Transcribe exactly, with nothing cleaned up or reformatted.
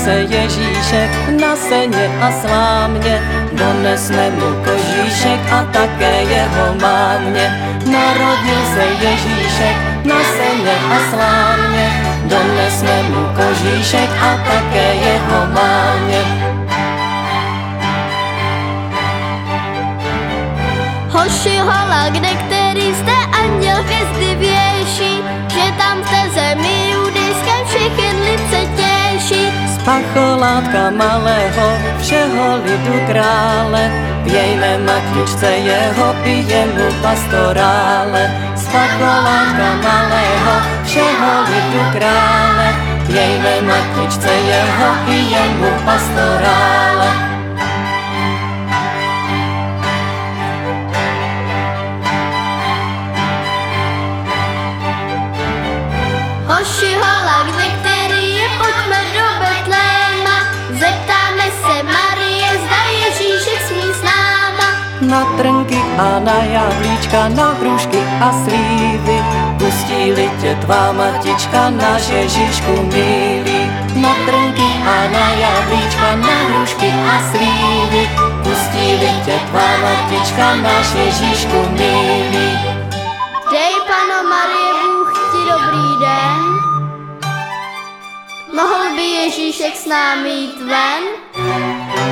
se Ježíšek na seně a slámě, donesme mu kožíšek a také jeho mámě. Narodil se Ježíšek na seně a slámě, donesme mu kožíšek a také jeho mámě. Hoši hola, kde který jste, anděl hvězdy věší, že tam v té zemi judejské všech jedlice těší. Z pacholátka malého všeho lidu krále, pějme matničce jeho, pijeme pastorále. Z pacholátka malého všeho lidu krále, pějme matničce jeho, pijeme pastorále. Hoši hola, kde který je, pojďme do Betléma, zeptáme se Marie, zda Ježíšek smí s náma. Na trnky a na jablíčka, na hrušky a slívy, pustí-li tě tvá matička, náš Ježíšku milý. Na trnky a na jablíčka, na hrušky a slívy, pustí-li tě tvá matička, náš Ježíšku milý. Dej, Panno Marie, Bůh ti dobrý den. Mohl by Ježíšek s námi jít ven?